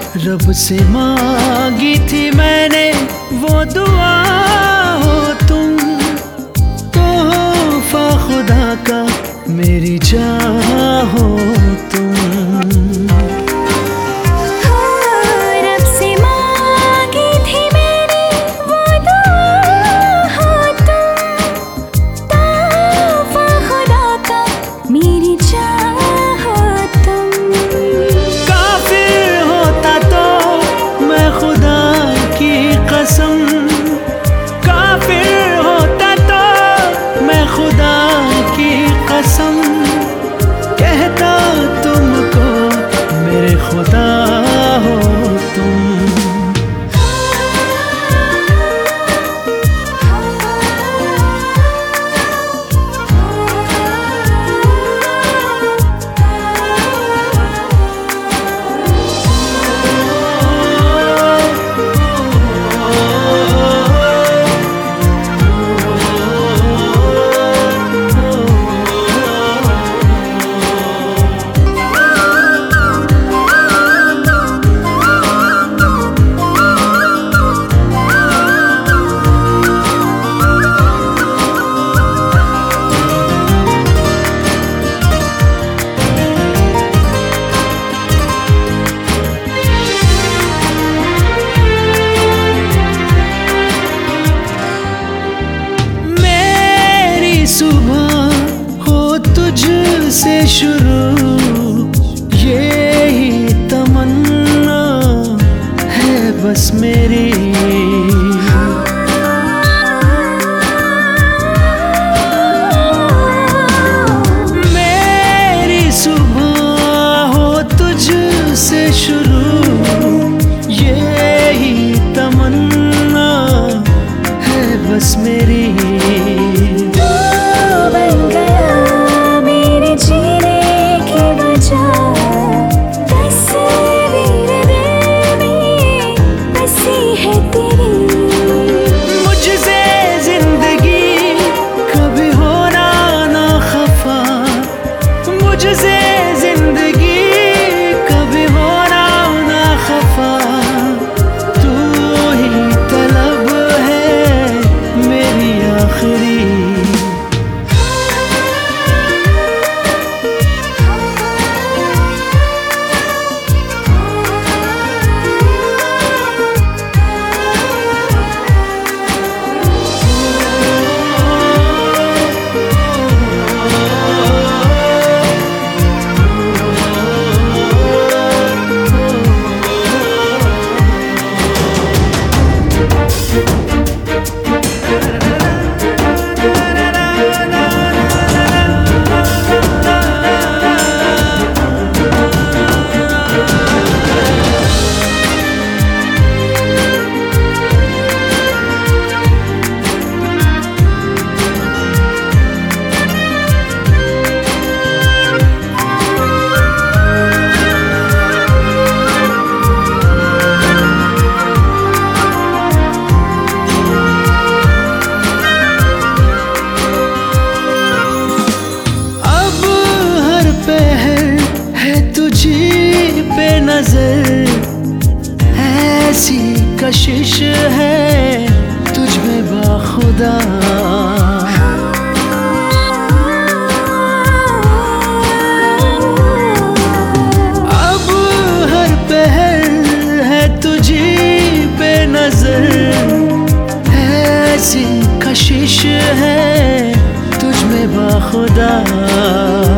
रब से मांगी थी मैंने वो दुआ, हो तुम तोहफा खुदा का, मेरी जान हो तुम। काफिर होता तो मैं खुदा की कसम कहता तुमको, मेरे खुदा हो तुम। सुबह हो तुझसे शुरू, यही तमन्ना है बस मेरी। मेरी सुबह हो तुझसे शुरू, यही तमन्ना है बस मेरी। तुझी पे नजर ऐसी कशिश है तुझ में बाखुदा। अब हर पहर है तुझी पे नजर, ऐसी कशिश है तुझ में बाखुदा।